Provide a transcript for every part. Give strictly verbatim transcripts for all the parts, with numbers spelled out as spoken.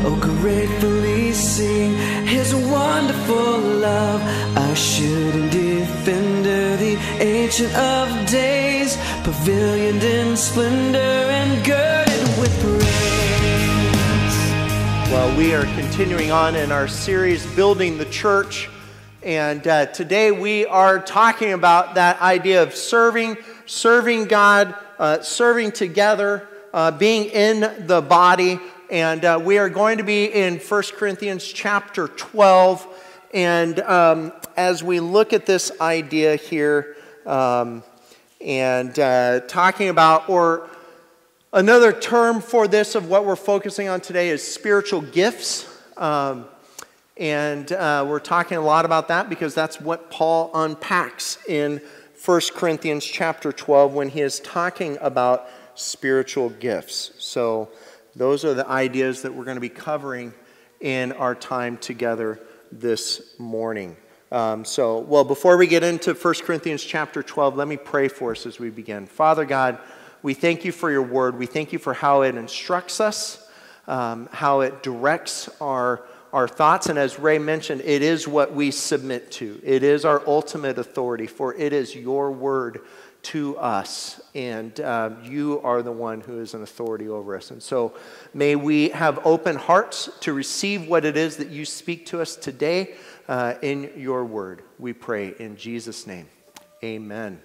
oh gratefully sing his wonderful love. Assured defender, the ancient of days, pavilioned in splendor and girded with praise. Well, we are continuing on in our series, Building the Church. And uh, today we are talking about that idea of serving, serving God, uh, serving together, uh, being in the body. And uh, we are going to be in First Corinthians chapter twelve. And um, as we look at this idea here, um, and uh, talking about, or another term for this of what we're focusing on today is spiritual gifts. Um, And uh, we're talking a lot about that because that's what Paul unpacks in First Corinthians chapter twelve when he is talking about spiritual gifts. So those are the ideas that we're going to be covering in our time together this morning. Um, so, well, before we get into First Corinthians chapter twelve, let me pray for us as we begin. Father God, we thank you for your word. We thank you for how it instructs us, um, how it directs our Our thoughts, and as Ray mentioned, it is what we submit to. It is our ultimate authority, for it is your word to us, and uh, you are the one who is an authority over us. And so may we have open hearts to receive what it is that you speak to us today uh, in your word. We pray in Jesus' name. Amen.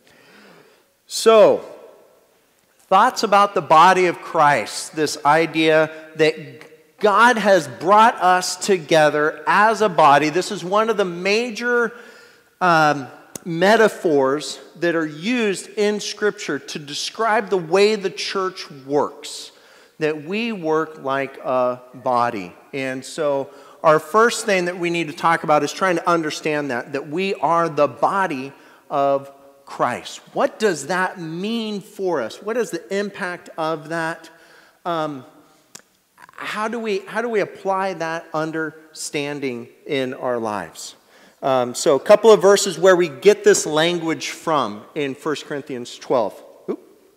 So, thoughts about the body of Christ, this idea that God has brought us together as a body. This is one of the major um, metaphors that are used in Scripture to describe the way the church works, that we work like a body. And so our first thing that we need to talk about is trying to understand that, that we are the body of Christ. What does that mean for us? What is the impact of that? Um, How do we how do we apply that understanding in our lives? Um, so a couple of verses where we get this language from in First Corinthians twelve. Oop.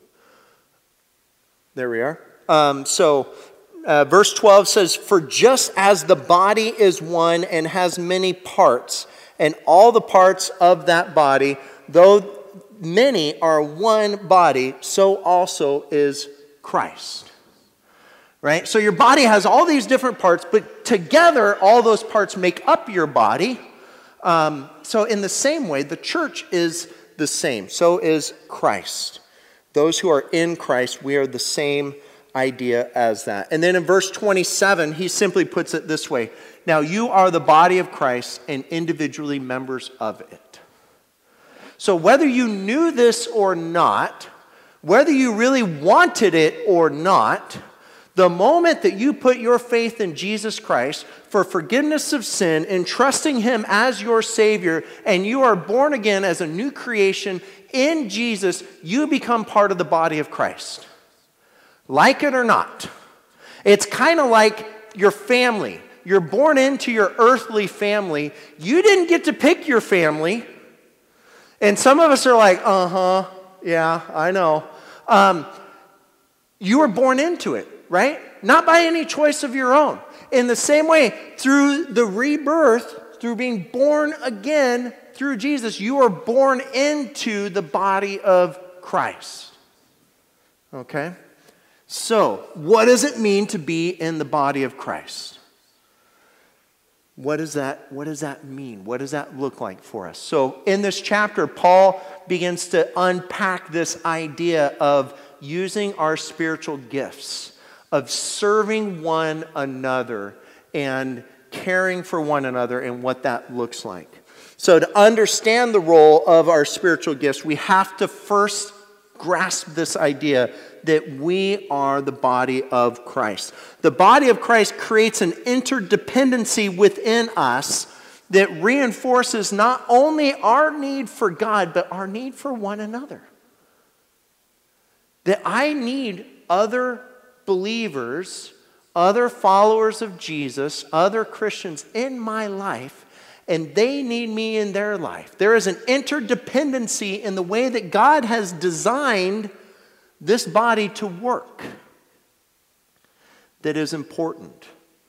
There we are. Um, so uh, verse twelve says, "For just as the body is one and has many parts, and all the parts of that body, though many are one body, so also is Christ." Right? So your body has all these different parts, but together all those parts make up your body. Um, so in the same way, the church is the same. So is Christ. Those who are in Christ, we are the same idea as that. And then in verse twenty-seven, he simply puts it this way. Now you are the body of Christ and individually members of it. So whether you knew this or not, whether you really wanted it or not, the moment that you put your faith in Jesus Christ for forgiveness of sin and trusting him as your Savior, and you are born again as a new creation in Jesus, you become part of the body of Christ. Like it or not. It's kind of like your family. You're born into your earthly family. You didn't get to pick your family. And some of us are like, uh-huh, yeah, I know. Um, you were born into it. Right? Not by any choice of your own. In the same way, through the rebirth, through being born again through Jesus, you are born into the body of Christ. Okay? So, what does it mean to be in the body of Christ? What does that, what does that mean? What does that look like for us? So, in this chapter, Paul begins to unpack this idea of using our spiritual gifts, of serving one another and caring for one another and what that looks like. So to understand the role of our spiritual gifts, we have to first grasp this idea that we are the body of Christ. The body of Christ creates an interdependency within us that reinforces not only our need for God, but our need for one another. That I need other believers, other followers of Jesus, other Christians in my life, and they need me in their life. There is an interdependency in the way that God has designed this body to work that is important.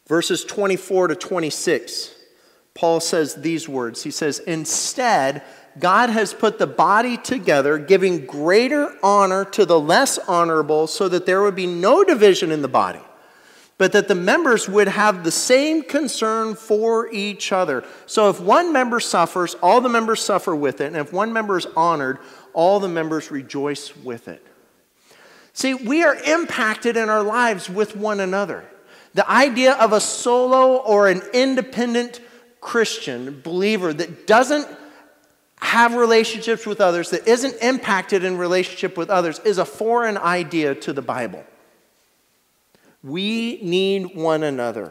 Verses twenty-four to twenty-six, Paul says these words. He says, instead, God has put the body together, giving greater honor to the less honorable, so that there would be no division in the body, but that the members would have the same concern for each other. So if one member suffers, all the members suffer with it. And if one member is honored, all the members rejoice with it. See, we are impacted in our lives with one another. The idea of a solo or an independent Christian believer that doesn't have relationships with others, that isn't impacted in relationship with others, is a foreign idea to the Bible. We need one another.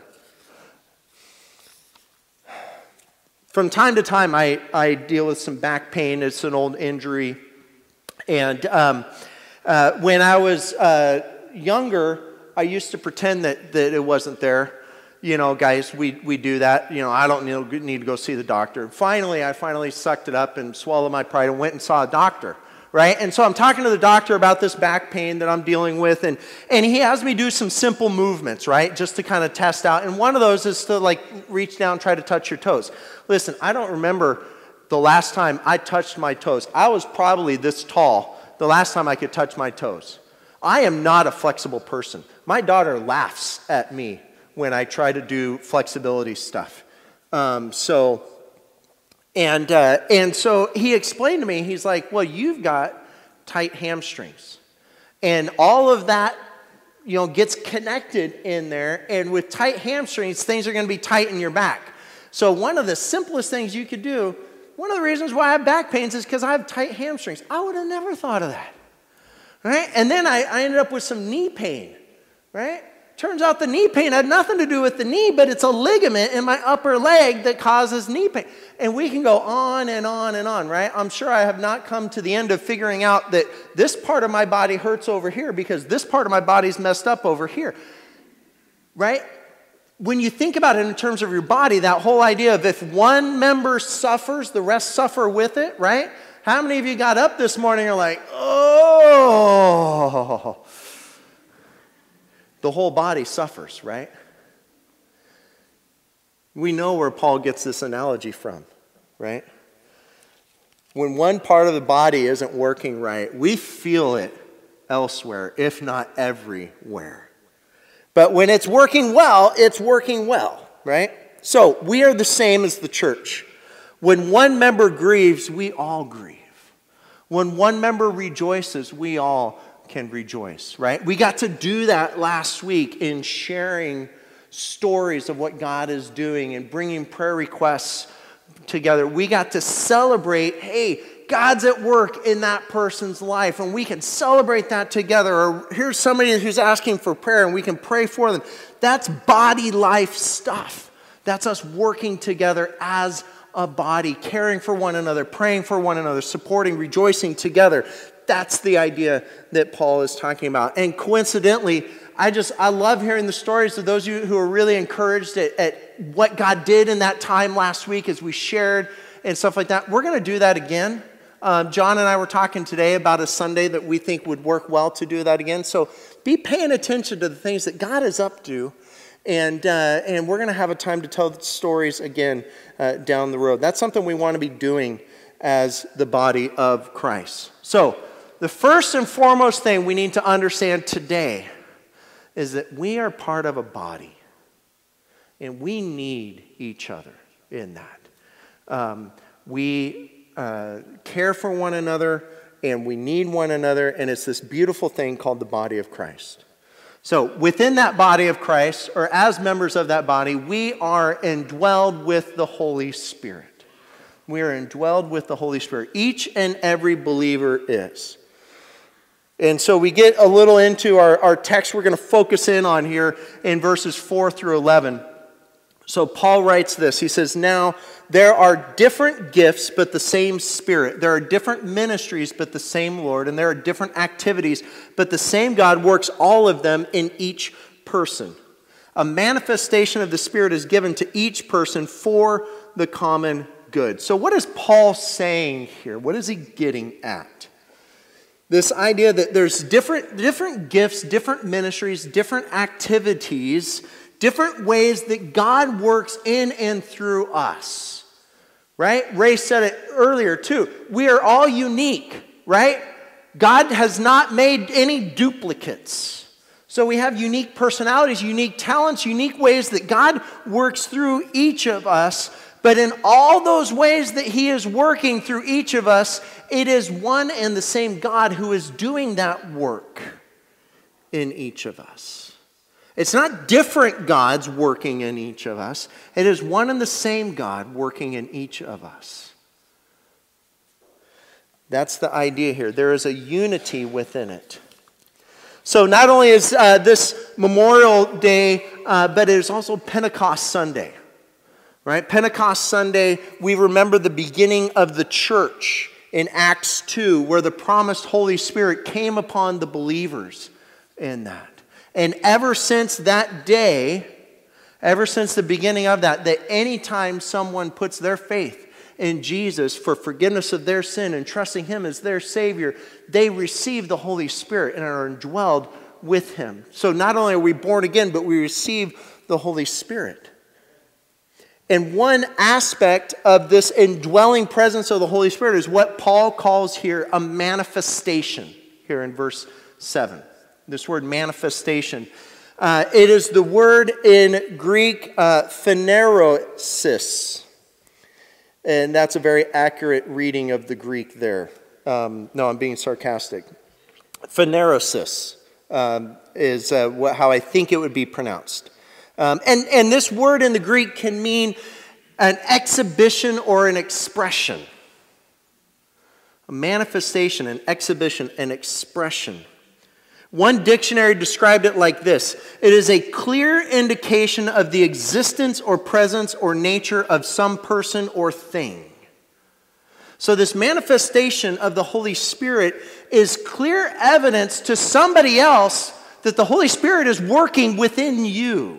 From time to time, I, I deal with some back pain. It's an old injury. And um, uh, when I was uh, younger, I used to pretend that, that it wasn't there. You know, guys, we, we do that. You know, I don't need, need to go see the doctor. Finally, I finally sucked it up and swallowed my pride and went and saw a doctor. Right? And so I'm talking to the doctor about this back pain that I'm dealing with, and, and he has me do some simple movements, right? Just to kind of test out. And one of those is to like reach down and try to touch your toes. Listen, I don't remember the last time I touched my toes. I was probably this tall the last time I could touch my toes. I am not a flexible person. My daughter laughs at me when I try to do flexibility stuff. Um, so... And uh, and so he explained to me, he's like, well, you've got tight hamstrings. And all of that, you know, gets connected in there. And with tight hamstrings, things are going to be tight in your back. So one of the simplest things you could do, one of the reasons why I have back pains is because I have tight hamstrings. I would have never thought of that. Right? And then I, I ended up with some knee pain. Right? Turns out the knee pain had nothing to do with the knee, but it's a ligament in my upper leg that causes knee pain. And we can go on and on and on, right? I'm sure I have not come to the end of figuring out that this part of my body hurts over here because this part of my body's messed up over here, right? When you think about it in terms of your body, that whole idea of if one member suffers, the rest suffer with it, right? How many of you got up this morning and are like, oh... The whole body suffers, right? We know where Paul gets this analogy from, right? When one part of the body isn't working right, we feel it elsewhere, if not everywhere. But when it's working well, it's working well, right? So we are the same as the church. When one member grieves, we all grieve. When one member rejoices, we all can rejoice, right? We got to do that last week in sharing stories of what God is doing and bringing prayer requests together. We got to celebrate, hey, God's at work in that person's life, and we can celebrate that together. Or here's somebody who's asking for prayer, and we can pray for them. That's body life stuff. That's us working together as a body, caring for one another, praying for one another, supporting, rejoicing together. That's the idea that Paul is talking about. And coincidentally, I just, I love hearing the stories of those of you who are really encouraged at, at what God did in that time last week as we shared and stuff like that. We're going to do that again. Um, John and I were talking today about a Sunday that we think would work well to do that again. So be paying attention to the things that God is up to. And, uh, and we're going to have a time to tell the stories again uh, down the road. That's something we want to be doing as the body of Christ. So, the first and foremost thing we need to understand today is that we are part of a body, and we need each other in that. Um, we uh, care for one another, and we need one another, and it's this beautiful thing called the body of Christ. So within that body of Christ, or as members of that body, we are indwelled with the Holy Spirit. We are indwelled with the Holy Spirit. Each and every believer is. And so we get a little into our, our text we're going to focus in on here in verses four through eleven. So Paul writes this. He says, now there are different gifts, but the same Spirit. There are different ministries, but the same Lord. And there are different activities, but the same God works all of them in each person. A manifestation of the Spirit is given to each person for the common good. So what is Paul saying here? What is he getting at? This idea that there's different, different gifts, different ministries, different activities, different ways that God works in and through us, right? Ray said it earlier too. We are all unique, right? God has not made any duplicates. So we have unique personalities, unique talents, unique ways that God works through each of us. But in all those ways that he is working through each of us, it is one and the same God who is doing that work in each of us. It's not different gods working in each of us. It is one and the same God working in each of us. That's the idea here. There is a unity within it. So not only is uh, this Memorial Day, uh, but it is also Pentecost Sunday. Right? Pentecost Sunday, we remember the beginning of the church in Acts two, where the promised Holy Spirit came upon the believers in that. And ever since that day, ever since the beginning of that, that anytime someone puts their faith in Jesus for forgiveness of their sin and trusting him as their Savior, they receive the Holy Spirit and are indwelled with him. So not only are we born again, but we receive the Holy Spirit. And one aspect of this indwelling presence of the Holy Spirit is what Paul calls here a manifestation, here in verse seven. This word manifestation. Uh, it is the word in Greek, uh, phanerosis. And that's a very accurate reading of the Greek there. Um, no, I'm being sarcastic. Phanerosis um, is uh, what, how I think it would be pronounced. Um, and, and this word in the Greek can mean an exhibition or an expression. A manifestation, an exhibition, an expression. One dictionary described it like this: it is a clear indication of the existence or presence or nature of some person or thing. So this manifestation of the Holy Spirit is clear evidence to somebody else that the Holy Spirit is working within you.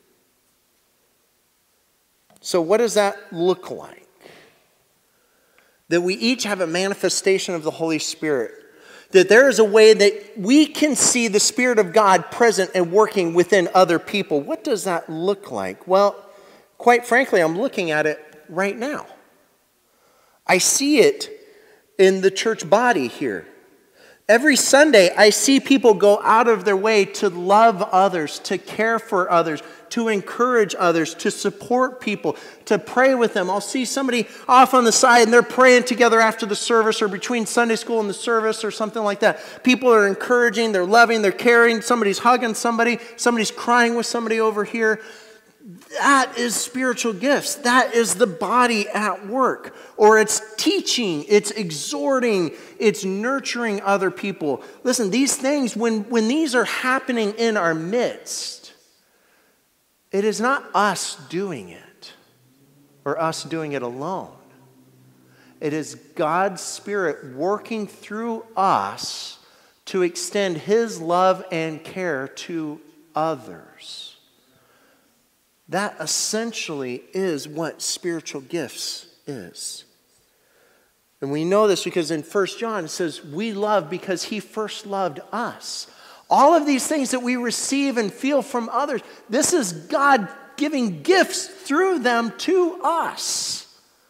So what does that look like? That we each have a manifestation of the Holy Spirit. That there is a way that we can see the Spirit of God present and working within other people. What does that look like? Well, quite frankly, I'm looking at it right now. I see it in the church body here. Every Sunday, I see people go out of their way to love others, to care for others, to encourage others, to support people, to pray with them. I'll see somebody off on the side and they're praying together after the service or between Sunday school and the service or something like that. People are encouraging, they're loving, they're caring. Somebody's hugging somebody, somebody's crying with somebody over here. That is spiritual gifts. That is the body at work. Or it's teaching, it's exhorting, it's nurturing other people. Listen, these things, when, when these are happening in our midst, it is not us doing it or us doing it alone. It is God's Spirit working through us to extend His love and care to others. That essentially is what spiritual gifts is. And we know this because in First John it says, we love because He first loved us. All of these things that we receive and feel from others, this is God giving gifts through them to us.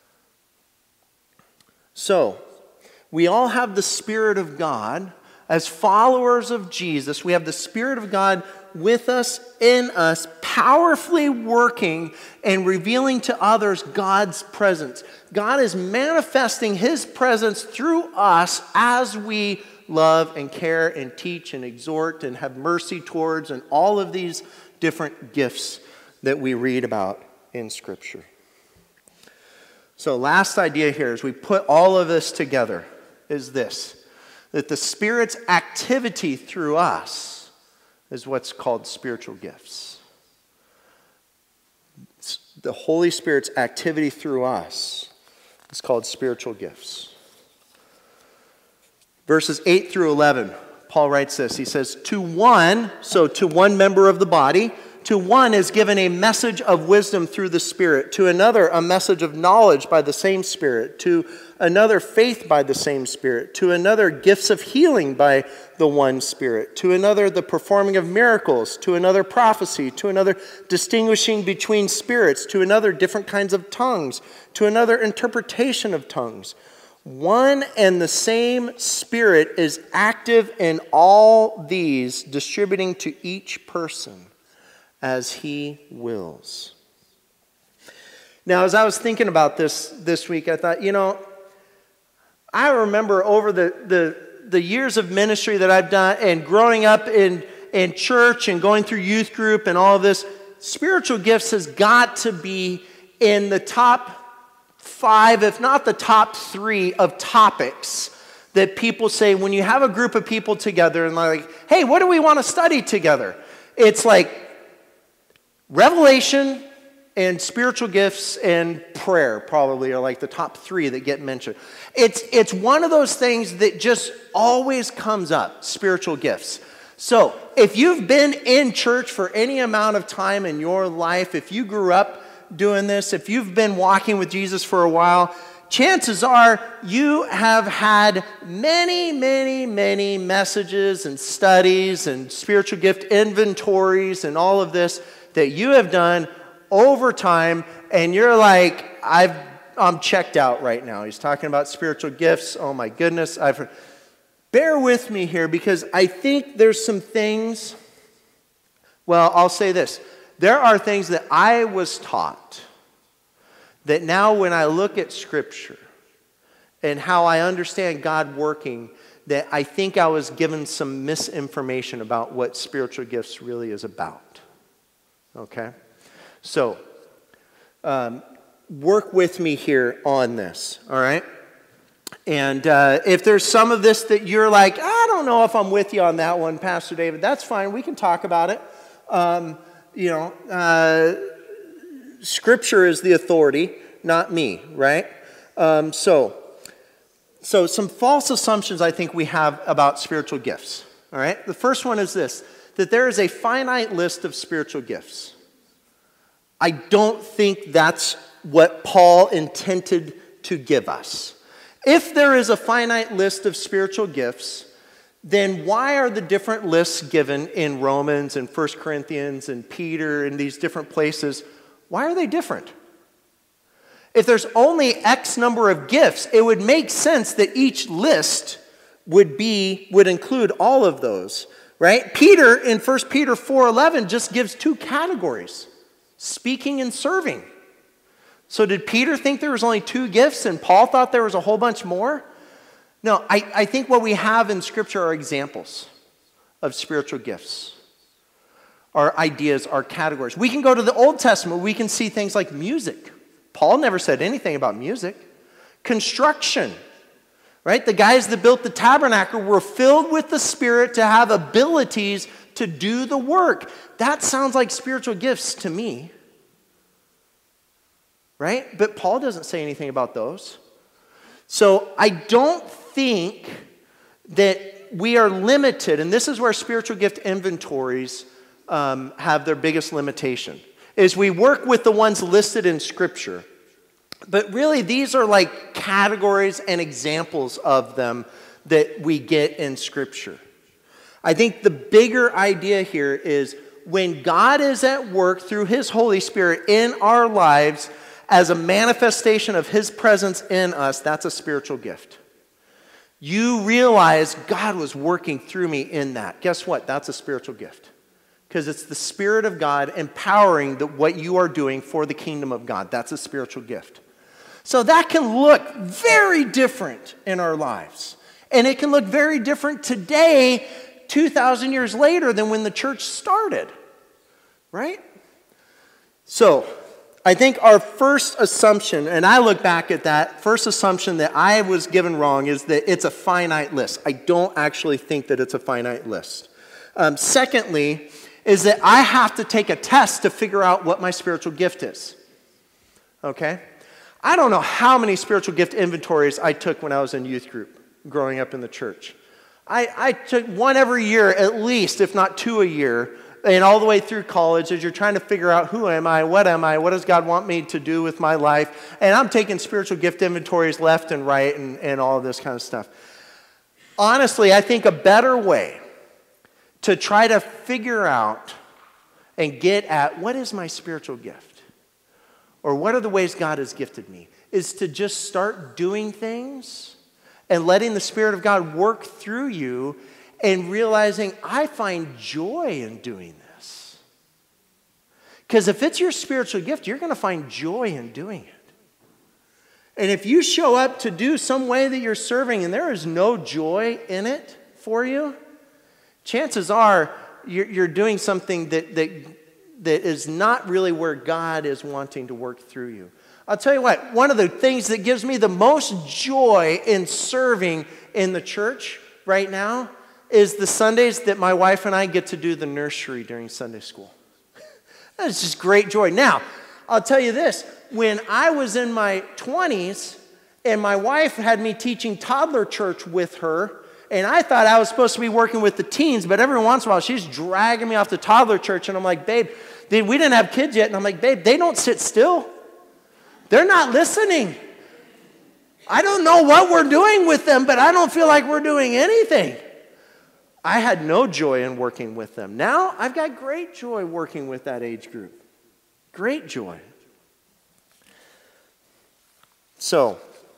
So, we all have the Spirit of God. As followers of Jesus, we have the Spirit of God with us, in us, powerfully working and revealing to others God's presence. God is manifesting His presence through us as we love and care and teach and exhort and have mercy towards, and all of these different gifts that we read about in Scripture. So last idea here, as we put all of this together, is this: that the Spirit's activity through us is what's called spiritual gifts. The Holy Spirit's activity through us is called spiritual gifts. Verses eight through eleven, Paul writes this. He says, to one, so to one member of the body, To one is given a message of wisdom through the Spirit. To another, a message of knowledge by the same Spirit. To another, faith by the same Spirit. To another, gifts of healing by the one Spirit. To another, the performing of miracles. To another, prophecy. To another, distinguishing between spirits. To another, different kinds of tongues. To another, interpretation of tongues. One and the same Spirit is active in all these, distributing to each person as he wills. Now, as I was thinking about this this week, I thought, you know, I remember over the, the, the years of ministry that I've done and growing up in, in church and going through youth group and all of this, spiritual gifts has got to be in the top five, if not the top three of topics that people say when you have a group of people together and like, hey, what do we want to study together? It's like Revelation and spiritual gifts and prayer probably are like the top three that get mentioned. It's, it's one of those things that just always comes up, spiritual gifts. So if you've been in church for any amount of time in your life, if you grew up doing this, if you've been walking with Jesus for a while, chances are you have had many, many, many messages and studies and spiritual gift inventories and all of this that you have done over time, and you're like, I've, I'm checked out right now. He's talking about spiritual gifts. Oh my goodness. I've heard. Bear with me here because I think there's some things, well, I'll say this. There are things that I was taught that now when I look at Scripture and how I understand God working, that I think I was given some misinformation about what spiritual gifts really is about. Okay? So, um, work with me here on this, all right? And uh, if there's some of this that you're like, I don't know if I'm with you on that one, Pastor David, that's fine. We can talk about it. Um, you know, uh, Scripture is the authority, not me, right? Um, so, so some false assumptions I think we have about spiritual gifts, all right? The first one is this, that there is a finite list of spiritual gifts. I don't think that's what Paul intended to give us. If there is a finite list of spiritual gifts, then why are the different lists given in Romans and First Corinthians and Peter and these different places? Why are they different? If there's only X number of gifts, it would make sense that each list would be would include all of those, right? Peter in First Peter four eleven just gives two categories, speaking and serving. So did Peter think there was only two gifts and Paul thought there was a whole bunch more? No, I, I think what we have in Scripture are examples of spiritual gifts. Our ideas, our categories. We can go to the Old Testament. We can see things like music. Paul never said anything about music. Construction, right? The guys that built the tabernacle were filled with the Spirit to have abilities to do the work. That sounds like spiritual gifts to me. Right? But Paul doesn't say anything about those. So I don't think that we are limited, and this is where spiritual gift inventories um, have their biggest limitation, is we work with the ones listed in Scripture. But really, these are like categories and examples of them that we get in Scripture. I think the bigger idea here is when God is at work through His Holy Spirit in our lives, as a manifestation of His presence in us, that's a spiritual gift. You realize God was working through me in that. Guess what? That's a spiritual gift. Because it's the Spirit of God empowering the, what you are doing for the kingdom of God. That's a spiritual gift. So that can look very different in our lives. And it can look very different today, two thousand years later, than when the church started. Right? So I think our first assumption, and I look back at that, first assumption that I was given wrong is that it's a finite list. I don't actually think that it's a finite list. Um, secondly, is that I have to take a test to figure out what my spiritual gift is. Okay? I don't know how many spiritual gift inventories I took when I was in youth group, growing up in the church. I, I took one every year at least, if not two a year, and all the way through college, as you're trying to figure out who am I, what am I, what does God want me to do with my life, and I'm taking spiritual gift inventories left and right and, and all of this kind of stuff. Honestly, I think a better way to try to figure out and get at what is my spiritual gift, or what are the ways God has gifted me, is to just start doing things and letting the Spirit of God work through you and realizing I find joy in doing this. Because if it's your spiritual gift, you're going to find joy in doing it. And if you show up to do some way that you're serving and there is no joy in it for you, chances are you're, you're doing something that, that, that is not really where God is wanting to work through you. I'll tell you what, one of the things that gives me the most joy in serving in the church right now is the Sundays that my wife and I get to do the nursery during Sunday school. That's just great joy. Now, I'll tell you this, when I was in my twenties and my wife had me teaching toddler church with her, and I thought I was supposed to be working with the teens, but every once in a while she's dragging me off to toddler church, and I'm like, babe, we didn't have kids yet, and I'm like, babe, they don't sit still. They're not listening. I don't know what we're doing with them, but I don't feel like we're doing anything. I had no joy in working with them. Now I've got great joy working with that age group. Great joy. So,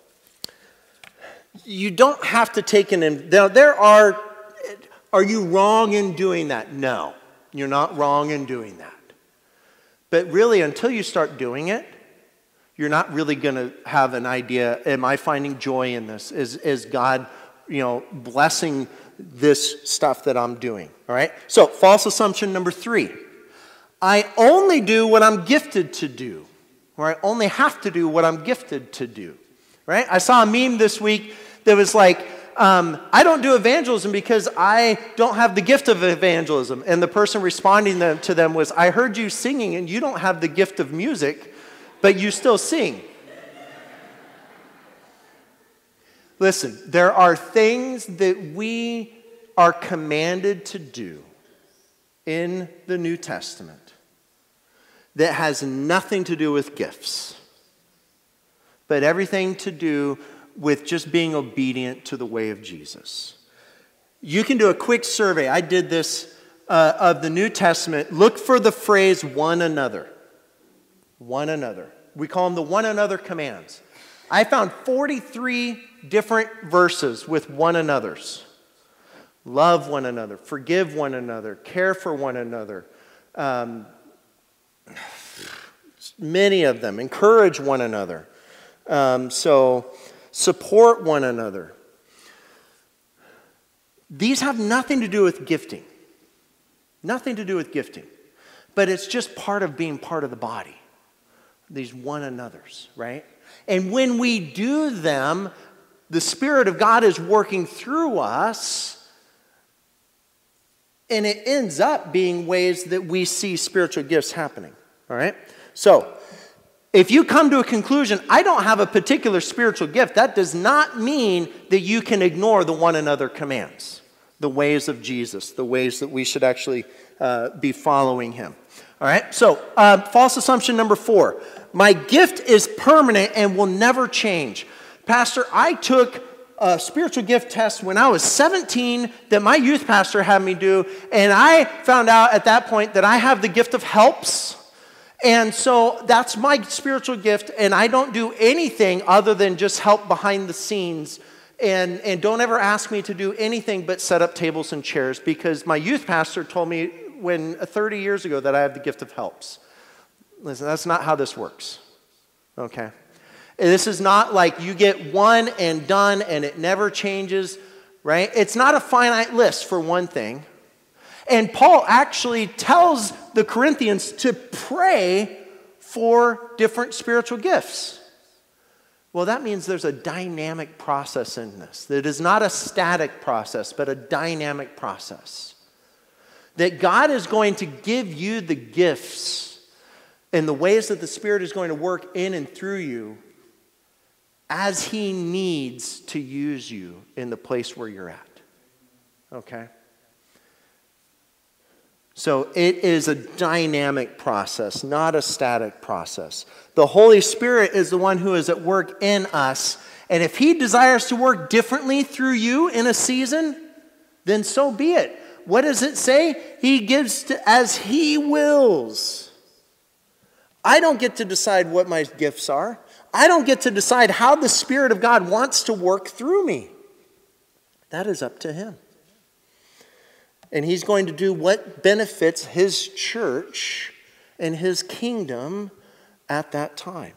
you don't have to take an... Now, there are... Are you wrong in doing that? No, you're not wrong in doing that. But really, until you start doing it, you're not really going to have an idea, am I finding joy in this? Is, is God, you know, blessing this stuff that I'm doing? All right? So, false assumption number three. I only do what I'm gifted to do. Or I only have to do what I'm gifted to do. Right? I saw a meme this week that was like, um, I don't do evangelism because I don't have the gift of evangelism. And the person responding to them was, I heard you singing and you don't have the gift of music, but you still sing. Listen, there are things that we are commanded to do in the New Testament that has nothing to do with gifts, but everything to do with just being obedient to the way of Jesus. You can do a quick survey. I did this uh, of the New Testament. Look for the phrase one another. One another. We call them the one another commands. I found forty-three different verses with one another's. Love one another, forgive one another, care for one another. Um, many of them, encourage one another. Um, so, support one another. These have nothing to do with gifting. Nothing to do with gifting. But it's just part of being part of the body. These one another's, right? And when we do them, the Spirit of God is working through us, and it ends up being ways that we see spiritual gifts happening, all right? So, if you come to a conclusion, I don't have a particular spiritual gift, that does not mean that you can ignore the one another commands, the ways of Jesus, the ways that we should actually uh, be following him. All right, so uh, false assumption number four. My gift is permanent and will never change. Pastor, I took a spiritual gift test when I was seventeen that my youth pastor had me do, and I found out at that point that I have the gift of helps. And so that's my spiritual gift, and I don't do anything other than just help behind the scenes. And, and don't ever ask me to do anything but set up tables and chairs, because my youth pastor told me when thirty years ago that I have the gift of helps. Listen, that's not how this works, okay? This is not like you get one and done and it never changes, right? It's not a finite list, for one thing. And Paul actually tells the Corinthians to pray for different spiritual gifts. Well, that means there's a dynamic process in this. That is not a static process, but a dynamic process. That God is going to give you the gifts and the ways that the Spirit is going to work in and through you as he needs to use you in the place where you're at. Okay? So it is a dynamic process, not a static process. The Holy Spirit is the one who is at work in us. And if he desires to work differently through you in a season, then so be it. What does it say? He gives to, as he wills. I don't get to decide what my gifts are. I don't get to decide how the Spirit of God wants to work through me. That is up to him. And he's going to do what benefits his church and his kingdom at that time.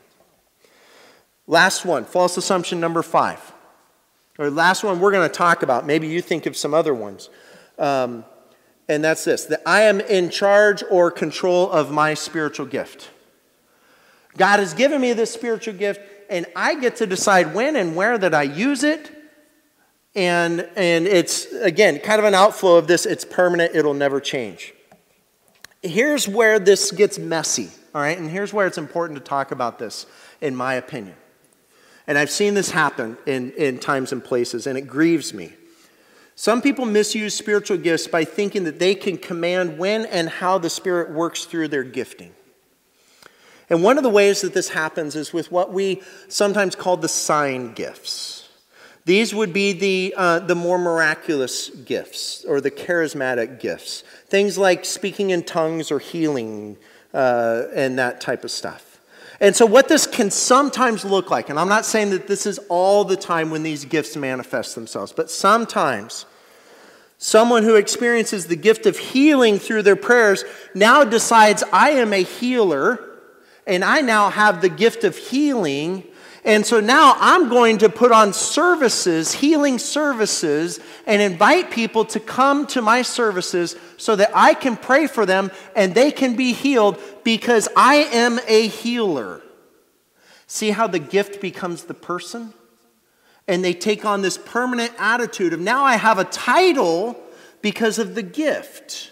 Last one, false assumption number five. Or last one we're going to talk about. Maybe you think of some other ones. Um, and that's this, that I am in charge or control of my spiritual gift. God has given me this spiritual gift, and I get to decide when and where that I use it. And, and it's, again, kind of an outflow of this. It's permanent. It'll never change. Here's where this gets messy, all right? And here's where it's important to talk about this, in my opinion. And I've seen this happen in, in times and places, and it grieves me. Some people misuse spiritual gifts by thinking that they can command when and how the Spirit works through their gifting. And one of the ways that this happens is with what we sometimes call the sign gifts. These would be the, uh, the more miraculous gifts or the charismatic gifts. Things like speaking in tongues or healing uh, and that type of stuff. And so what this can sometimes look like, and I'm not saying that this is all the time when these gifts manifest themselves, but sometimes someone who experiences the gift of healing through their prayers now decides, I am a healer, and I now have the gift of healing. And so now I'm going to put on services, healing services, and invite people to come to my services so that I can pray for them and they can be healed because I am a healer. See how the gift becomes the person? And they take on this permanent attitude of now I have a title because of the gift.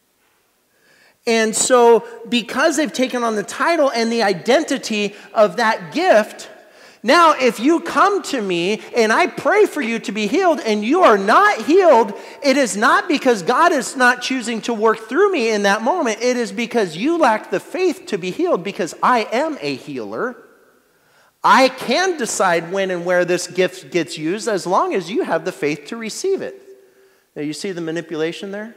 And so because they've taken on the title and the identity of that gift, now, if you come to me and I pray for you to be healed and you are not healed, it is not because God is not choosing to work through me in that moment. It is because you lack the faith to be healed because I am a healer. I can decide when and where this gift gets used as long as you have the faith to receive it. Now, you see the manipulation there?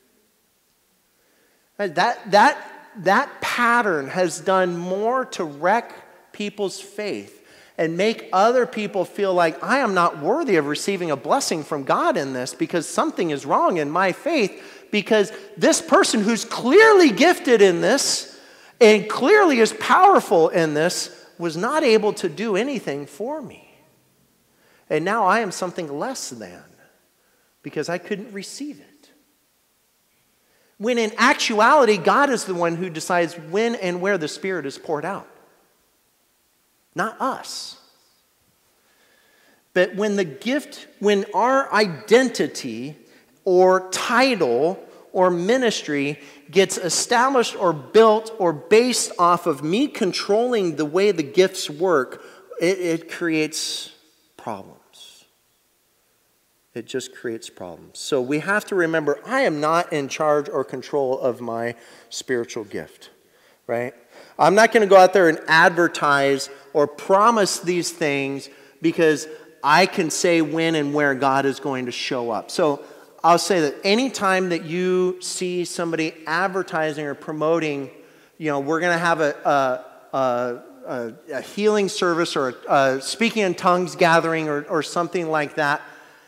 That, that, that pattern has done more to wreck people's faith and make other people feel like I am not worthy of receiving a blessing from God in this because something is wrong in my faith because this person who's clearly gifted in this and clearly is powerful in this was not able to do anything for me. And now I am something less than because I couldn't receive it. When in actuality, God is the one who decides when and where the Spirit is poured out. Not us. But when the gift, when our identity or title or ministry gets established or built or based off of me controlling the way the gifts work, it, it creates problems. It just creates problems. So we have to remember, I am not in charge or control of my spiritual gift, right? I'm not going to go out there and advertise or promise these things because I can say when and where God is going to show up. So I'll say that anytime that you see somebody advertising or promoting, you know, we're going to have a, a, a, a healing service or a, a speaking in tongues gathering or, or something like that,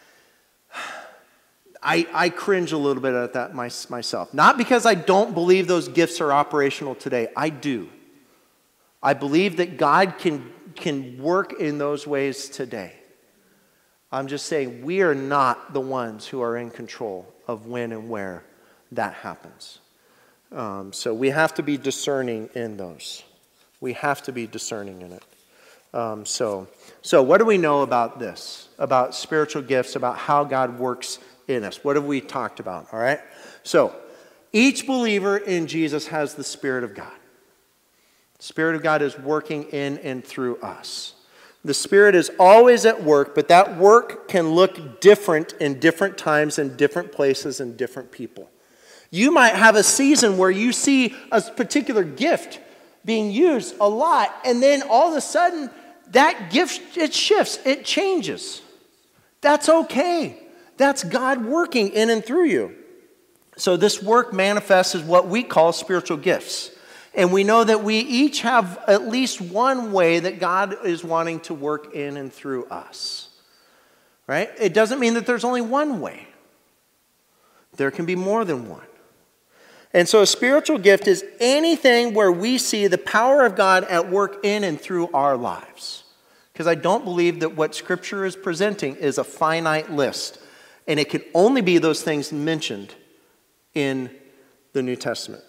I, I cringe a little bit at that my, myself. Not because I don't believe those gifts are operational today. I do. I believe that God can, can work in those ways today. I'm just saying we are not the ones who are in control of when and where that happens. Um, so we have to be discerning in those. We have to be discerning in it. Um, so, so what do we know about this? About spiritual gifts, about how God works in us? What have we talked about? All right? So, each believer in Jesus has the Spirit of God. The Spirit of God is working in and through us. The Spirit is always at work, but that work can look different in different times, in different places, and different people. You might have a season where you see a particular gift being used a lot, and then all of a sudden, that gift, it shifts, it changes. That's okay. That's God working in and through you. So this work manifests as what we call spiritual gifts. And we know that we each have at least one way that God is wanting to work in and through us. Right? It doesn't mean that there's only one way. There can be more than one. And so a spiritual gift is anything where we see the power of God at work in and through our lives. Because I don't believe that what Scripture is presenting is a finite list. And it can only be those things mentioned in the New Testament.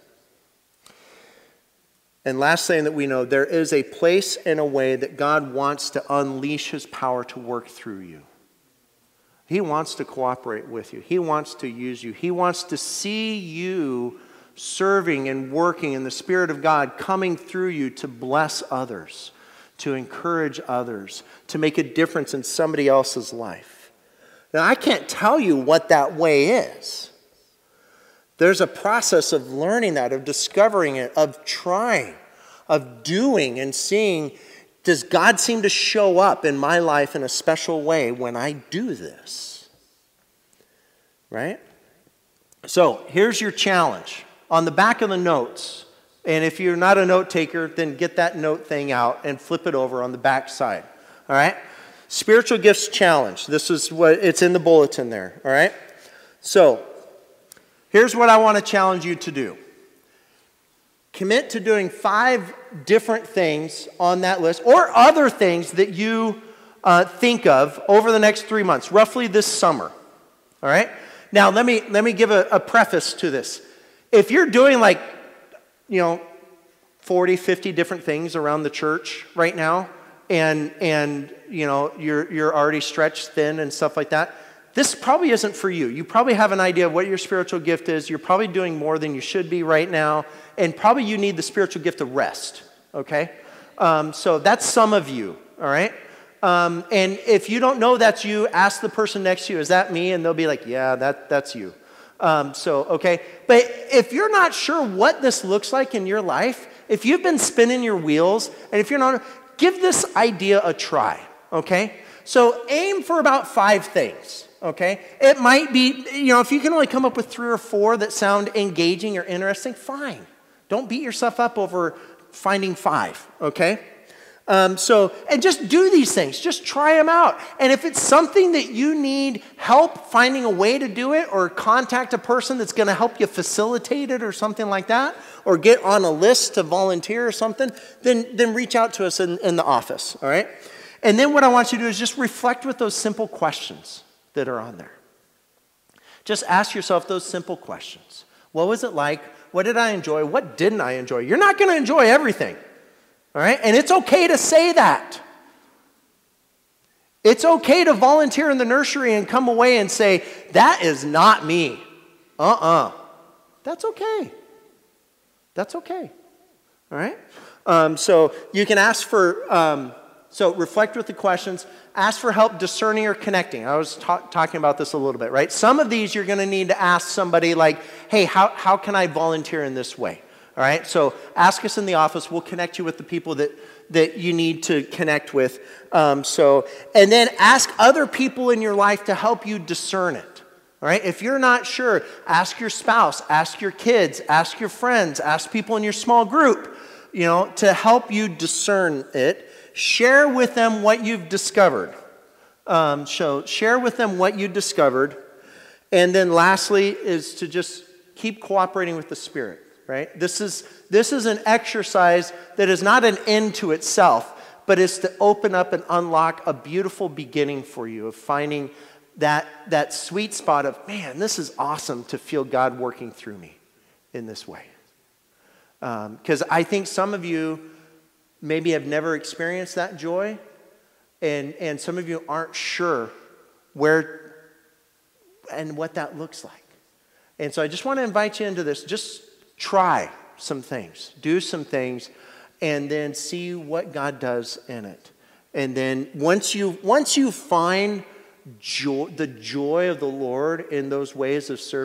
And last thing that we know, there is a place and a way that God wants to unleash his power to work through you. He wants to cooperate with you. He wants to use you. He wants to see you serving and working in the Spirit of God coming through you to bless others, to encourage others, to make a difference in somebody else's life. Now, I can't tell you what that way is. There's a process of learning that, of discovering it, of trying, of doing and seeing, does God seem to show up in my life in a special way when I do this? Right? So here's your challenge. On the back of the notes, and if you're not a note taker, then get that note thing out and flip it over on the back side. All right? Spiritual Gifts Challenge. This is what, it's in the bulletin there. All right? So, here's what I want to challenge you to do. Commit to doing five different things on that list, or other things that you uh, think of over the next three months, roughly this summer. All right? Now, let me, let me give a, a preface to this. If you're doing like, you know, forty, fifty different things around the church right now, and, and you know, you're, you're already stretched thin and stuff like that, this probably isn't for you. You probably have an idea of what your spiritual gift is. You're probably doing more than you should be right now. And probably you need the spiritual gift of rest, okay? Um, so that's some of you, all right? Um, and if you don't know that's you, ask the person next to you, is that me? And they'll be like, yeah, that, that's you. Um, so, okay. But if you're not sure what this looks like in your life, if you've been spinning your wheels, and if you're not, give this idea a try, okay? So aim for about five things. Okay? It might be, you know, if you can only come up with three or four that sound engaging or interesting, fine. Don't beat yourself up over finding five, okay? Um, so, and just do these things. Just try them out. And if it's something that you need help finding a way to do it, or contact a person that's going to help you facilitate it or something like that, or get on a list to volunteer or something, then, then reach out to us in, in the office, all right? And then what I want you to do is just reflect with those simple questions that are on there. Just ask yourself those simple questions. What was it like? What did I enjoy? What didn't I enjoy? You're not going to enjoy everything, all right? And it's okay to say that. It's okay to volunteer in the nursery and come away and say, that is not me. Uh-uh. That's okay. That's okay, all right? Um, so you can ask for... Um, So reflect with the questions. Ask for help discerning or connecting. I was ta- talking about this a little bit, right? Some of these you're going to need to ask somebody like, hey, how, how can I volunteer in this way? All right? So ask us in the office. We'll connect you with the people that, that you need to connect with. Um, so, and then ask other people in your life to help you discern it. All right? If you're not sure, ask your spouse, ask your kids, ask your friends, ask people in your small group, you know, to help you discern it. Share with them what you've discovered. Um, so share with them what you discovered. And then lastly is to just keep cooperating with the Spirit, right? This is, this is an exercise that is not an end to itself, but is to open up and unlock a beautiful beginning for you of finding that, that sweet spot of, man, this is awesome to feel God working through me in this way. Because um, I think some of you maybe have never experienced that joy, and, and some of you aren't sure where and what that looks like. And so I just want to invite you into this. Just try some things, do some things, and then see what God does in it. And then once you, once you find joy, the joy of the Lord in those ways of serving,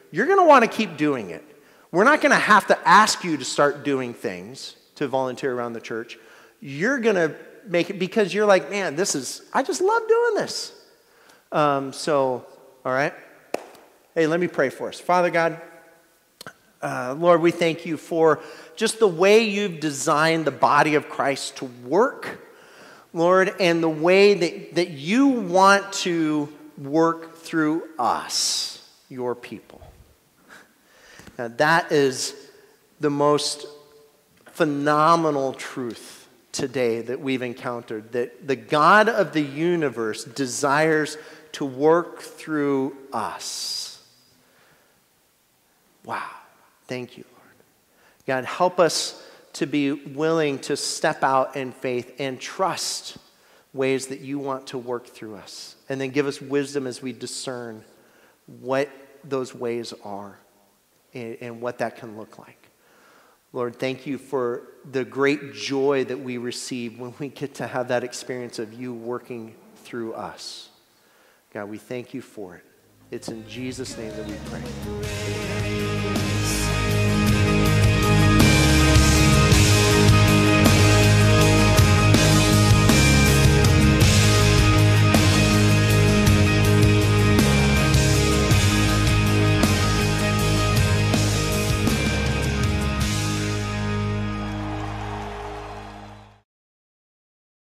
you're going to want to keep doing it. We're not going to have to ask you to start doing things to volunteer around the church. You're going to make it because you're like, man, this is, I just love doing this. Um, so, all right. Hey, let me pray for us. Father God, uh, Lord, we thank you for just the way you've designed the body of Christ to work, Lord, and the way that, that you want to work through us, your people. Now, that is the most phenomenal truth today that we've encountered, that the God of the universe desires to work through us. Wow. Thank you, Lord. God, help us to be willing to step out in faith and trust ways that you want to work through us. And then give us wisdom as we discern what those ways are and, and what that can look like. Lord, thank you for the great joy that we receive when we get to have that experience of you working through us. God, we thank you for it. It's in Jesus' name that we pray.